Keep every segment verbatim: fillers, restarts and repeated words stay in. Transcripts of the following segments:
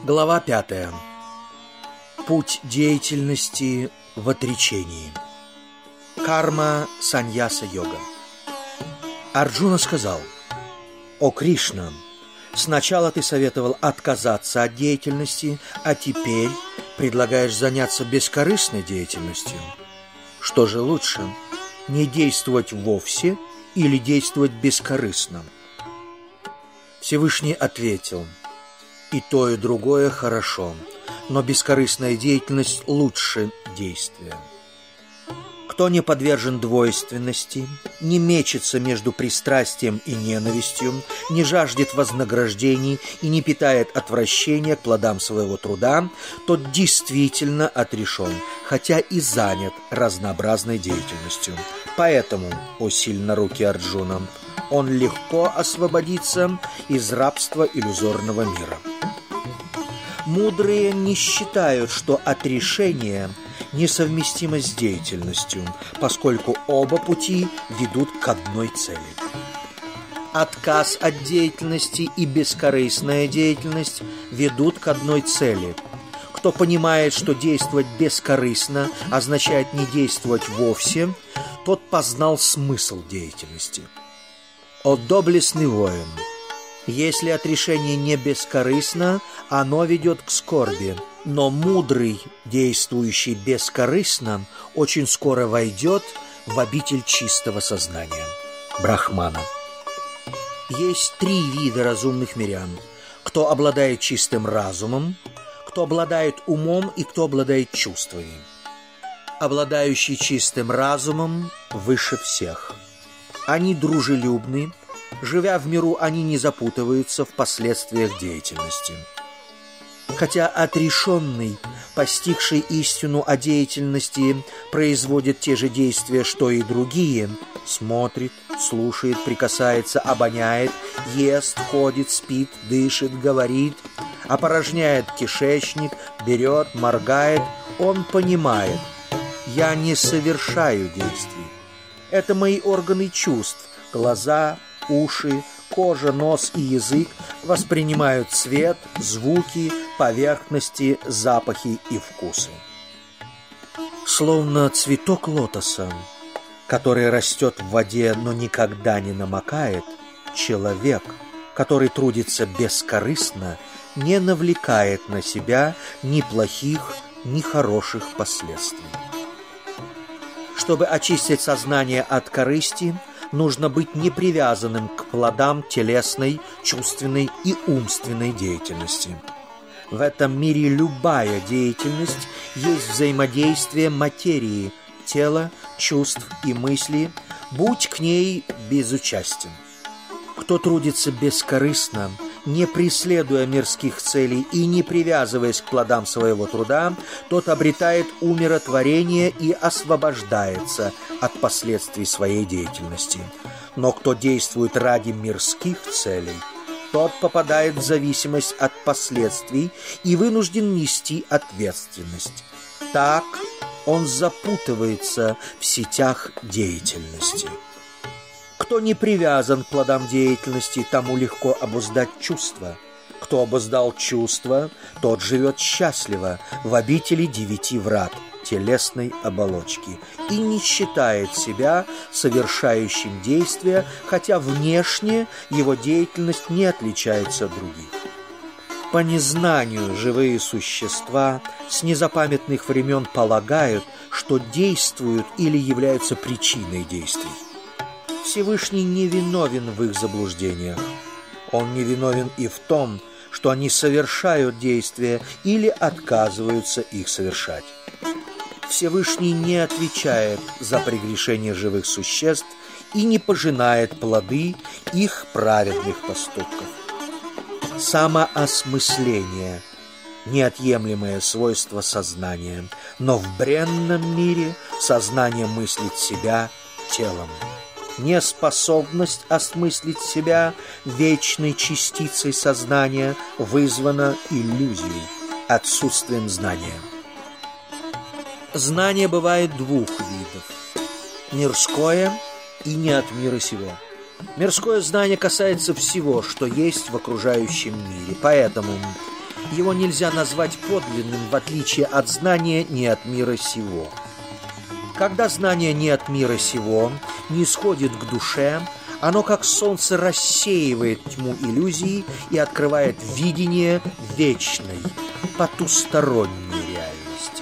Глава пятая. Путь деятельности в отречении. Карма саньяса-йога. Арджуна сказал: «О Кришна, сначала ты советовал отказаться от деятельности, а теперь предлагаешь заняться бескорыстной деятельностью. Что же лучше, не действовать вовсе или действовать бескорыстно?» Всевышний ответил: «И то, и другое хорошо, но бескорыстная деятельность лучше действия. Кто не подвержен двойственности, не мечется между пристрастием и ненавистью, не жаждет вознаграждений и не питает отвращения к плодам своего труда, тот действительно отрешен, хотя и занят разнообразной деятельностью. Поэтому, о сильнорукий Арджуна, он легко освободится из рабства иллюзорного мира». Мудрые не считают, что отрешение несовместимо с деятельностью, поскольку оба пути ведут к одной цели. Отказ от деятельности и бескорыстная деятельность ведут к одной цели. Кто понимает, что действовать бескорыстно означает не действовать вовсе, тот познал смысл деятельности. О доблестный воин! Если отрешение не бескорыстно, оно ведет к скорби, но мудрый, действующий бескорыстно, очень скоро войдет в обитель чистого сознания – Брахмана. Есть три вида разумных мирян: кто обладает чистым разумом, кто обладает умом и кто обладает чувствами. Обладающий чистым разумом выше всех. Они дружелюбны. Живя в миру, они не запутываются в последствиях деятельности. Хотя отрешенный, постигший истину о деятельности, производит те же действия, что и другие, смотрит, слушает, прикасается, обоняет, ест, ходит, спит, дышит, говорит, опорожняет кишечник, берет, моргает, он понимает: я не совершаю действий. Это мои органы чувств, глаза, уши, кожа, нос и язык воспринимают цвет, звуки, поверхности, запахи и вкусы. Словно цветок лотоса, который растет в воде, но никогда не намокает, человек, который трудится бескорыстно, не навлекает на себя ни плохих, ни хороших последствий. Чтобы очистить сознание от корысти, нужно быть непривязанным к плодам телесной, чувственной и умственной деятельности. В этом мире любая деятельность есть взаимодействие материи, тела, чувств и мыслей, будь к ней безучастен. Кто трудится бескорыстно, не преследуя мирских целей и не привязываясь к плодам своего труда, тот обретает умиротворение и освобождается от последствий своей деятельности. Но кто действует ради мирских целей, тот попадает в зависимость от последствий и вынужден нести ответственность. Так он запутывается в сетях деятельности. Кто не привязан к плодам деятельности, тому легко обуздать чувства. Кто обуздал чувства, тот живет счастливо в обители девяти врат телесной оболочки и не считает себя совершающим действия, хотя внешне его деятельность не отличается от других. По незнанию живые существа с незапамятных времен полагают, что действуют или являются причиной действий. Всевышний не виновен в их заблуждениях. Он не виновен и в том, что они совершают действия или отказываются их совершать. Всевышний не отвечает за прегрешения живых существ и не пожинает плоды их праведных поступков. Самоосмысление – неотъемлемое свойство сознания, но в бренном мире сознание мыслит себя телом. Неспособность осмыслить себя вечной частицей сознания вызвана иллюзией, отсутствием знания. Знание бывает двух видов – мирское и не от мира сего. Мирское знание касается всего, что есть в окружающем мире, поэтому Его нельзя назвать подлинным, в отличие от знания не от мира сего. Когда знание не от мира сего не сходит к душе, оно, как солнце, рассеивает тьму иллюзий и открывает видение вечной, потусторонней реальности.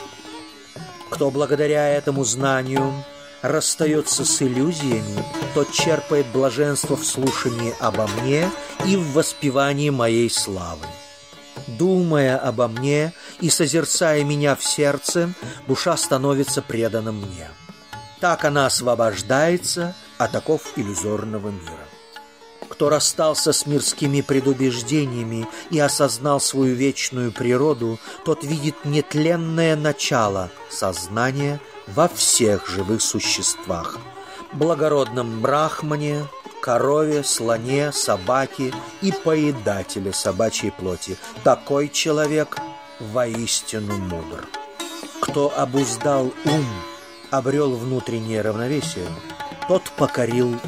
Кто благодаря этому знанию расстается с иллюзиями, тот черпает блаженство в слушании обо мне и в воспевании моей славы. Думая обо мне и созерцая меня в сердце, душа становится предана мне. Так она освобождается от оков иллюзорного мира. Кто расстался с мирскими предубеждениями и осознал свою вечную природу, тот видит нетленное начало сознания во всех живых существах: благородном брахмане, корове, слоне, собаке и поедателе собачьей плоти. Такой человек воистину мудр. Кто обуздал ум, обрел внутреннее равновесие, тот покорил мир.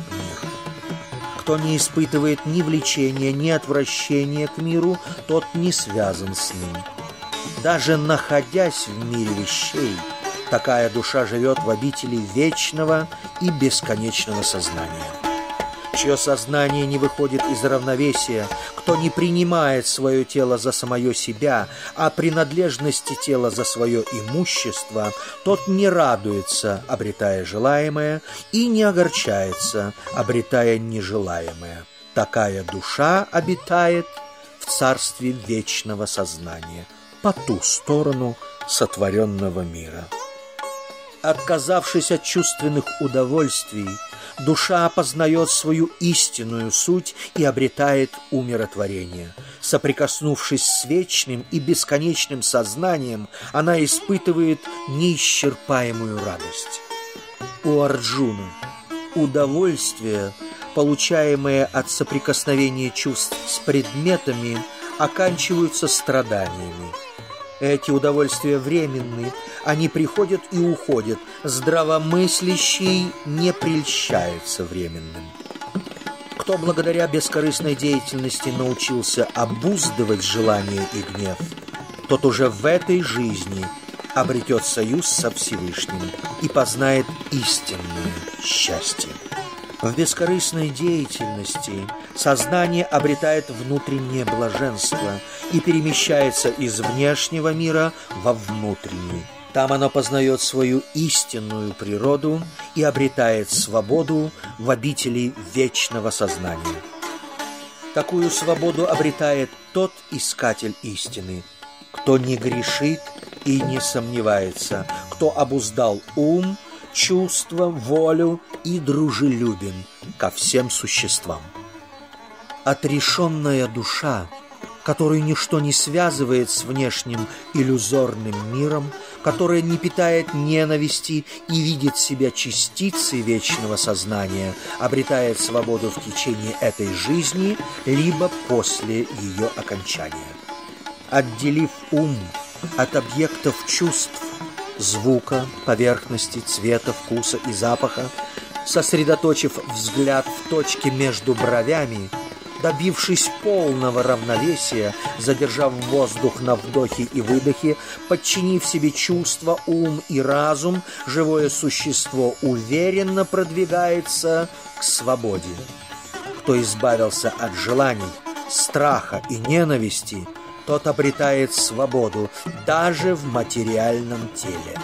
Кто не испытывает ни влечения, ни отвращения к миру, тот не связан с ним. Даже находясь в мире вещей, такая душа живет в обители вечного и бесконечного сознания. Чье сознание не выходит из равновесия, кто не принимает свое тело за самое себя, а принадлежности тела за свое имущество, тот не радуется, обретая желаемое, и не огорчается, обретая нежелаемое. Такая душа обитает в царстве вечного сознания, по ту сторону сотворенного мира. Отказавшись от чувственных удовольствий, душа познает свою истинную суть и обретает умиротворение. Соприкоснувшись с вечным и бесконечным сознанием, она испытывает неисчерпаемую радость. У Арджуны удовольствие, получаемое от соприкосновения чувств с предметами, оканчиваются страданиями. Эти удовольствия временны, они приходят и уходят. Здравомыслящий не прельщается временным. Кто благодаря бескорыстной деятельности научился обуздывать желание и гнев, тот уже в этой жизни обретет союз со Всевышним и познает истинное счастье. В бескорыстной деятельности сознание обретает внутреннее блаженство и перемещается из внешнего мира во внутренний. Там оно познает свою истинную природу и обретает свободу в обители вечного сознания. Такую свободу обретает тот искатель истины, кто не грешит и не сомневается, кто обуздал ум, чувство, волю и дружелюбен ко всем существам. Отрешенная душа, которую ничто не связывает с внешним иллюзорным миром, которая не питает ненависти и видит себя частицей вечного сознания, обретает свободу в течение этой жизни, либо после ее окончания. Отделив ум от объектов чувств, звука, поверхности, цвета, вкуса и запаха, сосредоточив взгляд в точке между бровями, добившись полного равновесия, задержав воздух на вдохе и выдохе, подчинив себе чувства, ум и разум, живое существо уверенно продвигается к свободе. Кто избавился от желаний, страха и ненависти, тот обретает свободу даже в материальном теле.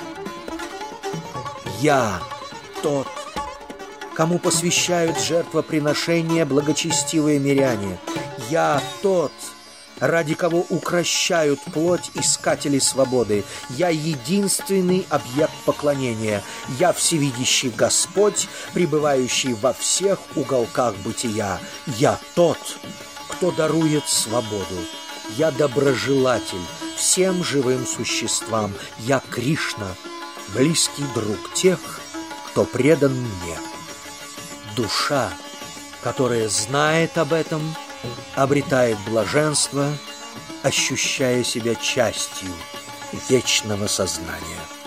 Я тот, кому посвящают жертвоприношения благочестивые миряне. Я тот, ради кого укрощают плоть искателей свободы. Я единственный объект поклонения. Я всевидящий Господь, пребывающий во всех уголках бытия. Я тот, кто дарует свободу. Я доброжелатель всем живым существам. Я Кришна, близкий друг тех, кто предан мне. Душа, которая знает об этом, обретает блаженство, ощущая себя частью вечного сознания.